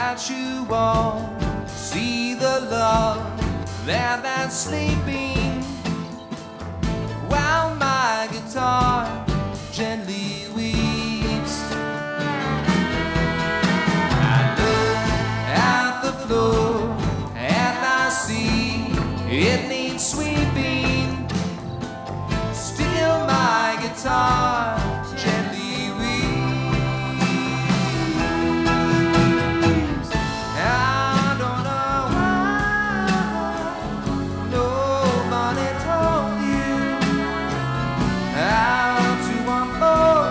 that you won't see the love that's sleeping, while my guitar gently weeps. I look at the floor and I see it needs sweeping. Still my guitar gently weeps. I don't know why nobody told you how to unfold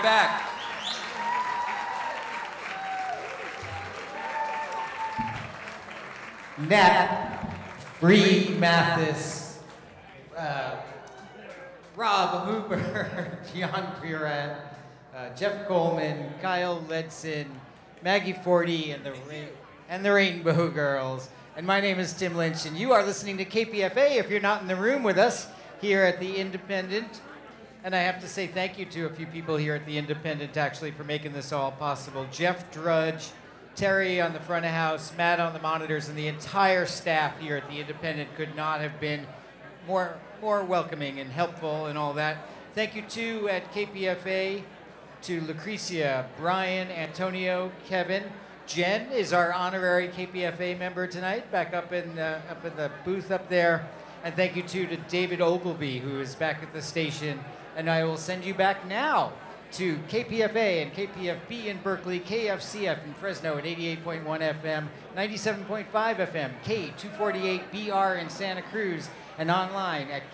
back. Nat, Bree Mathis, Rob Hooper, Gian Pirat, Jeff Coleman, Kyle Ledson, Maggie Forty, and the Rainbow Girls. And my name is Tim Lynch, and you are listening to KPFA if you're not in the room with us here at the Independent. And I have to say thank you to a few people here at the Independent actually for making this all possible. Jeff Drudge, Terry on the front of house, Matt on the monitors, and the entire staff here at the Independent could not have been more welcoming and helpful and all that. Thank you too at KPFA to Lucrecia, Brian, Antonio, Kevin. Jen is our honorary KPFA member tonight, back up in the booth up there. And thank you too to David Ogilvy, who is back at the station. And I will send you back now to KPFA and KPFB in Berkeley, KFCF in Fresno at 88.1 FM, 97.5 FM, K248BR in Santa Cruz, and online at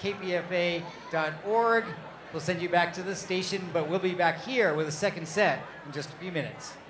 kpfa.org. We'll send you back to the station, but we'll be back here with a second set in just a few minutes.